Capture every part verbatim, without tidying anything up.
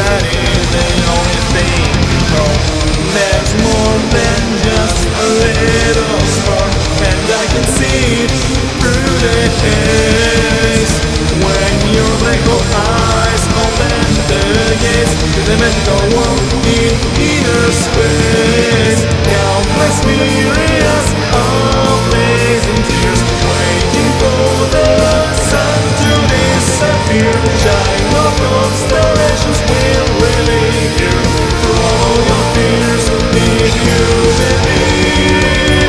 reality, the only thing you know. There's more than just a little spark, and I can see it through the haze. When your black hole eyes open the gates to the magical world in inner space. Countless myriads of blazing tears, waiting for the sun to disappear. Shine of constellations will relieve you from all your fears, if you believe.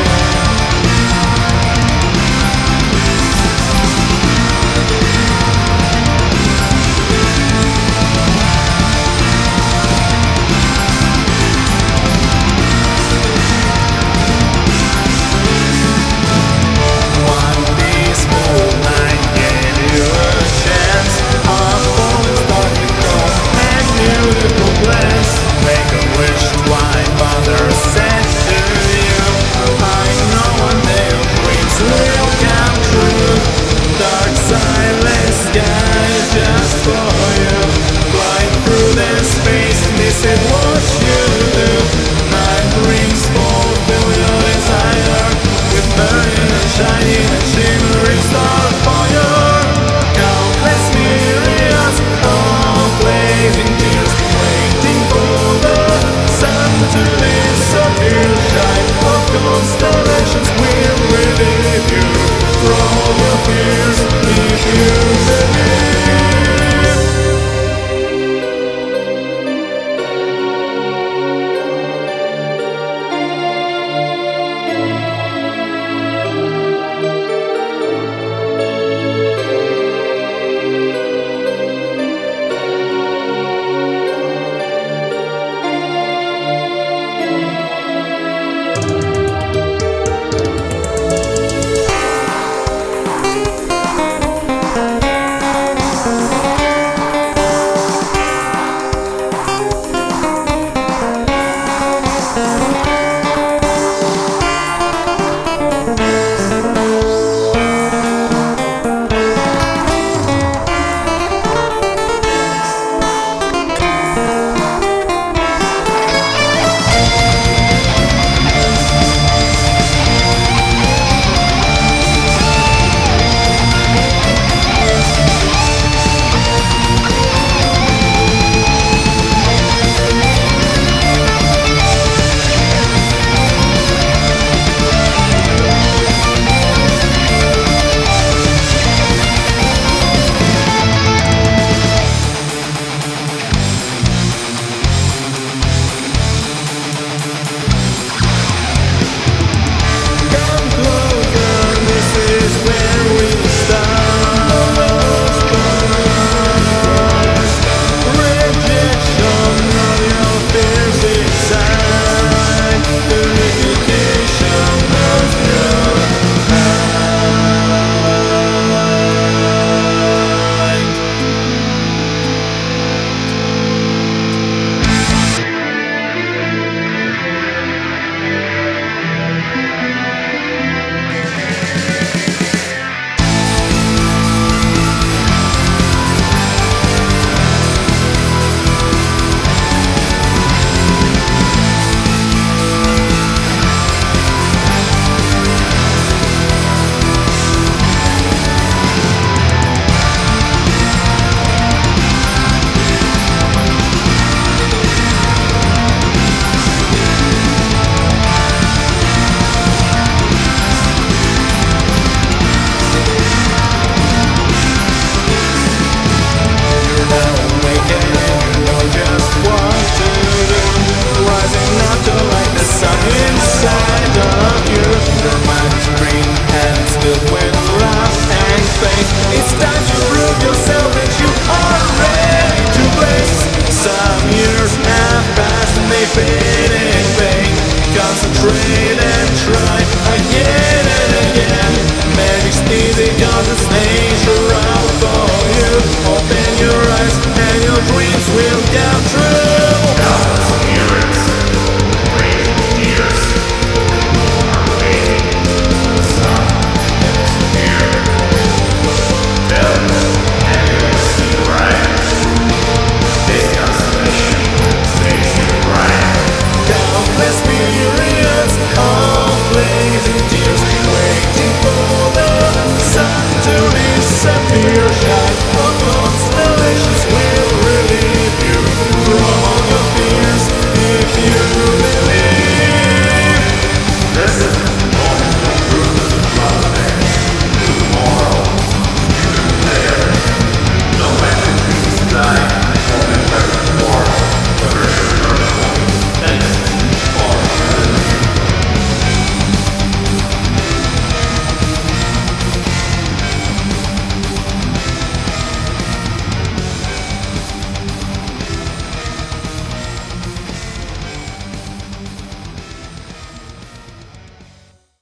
One peaceful night gave you a chance of falling start to grow and beautiful glance. Make a wish, why bother, said to you. I know one day your dreams will come true. Dark silent sky just for you. Flying through the space, missing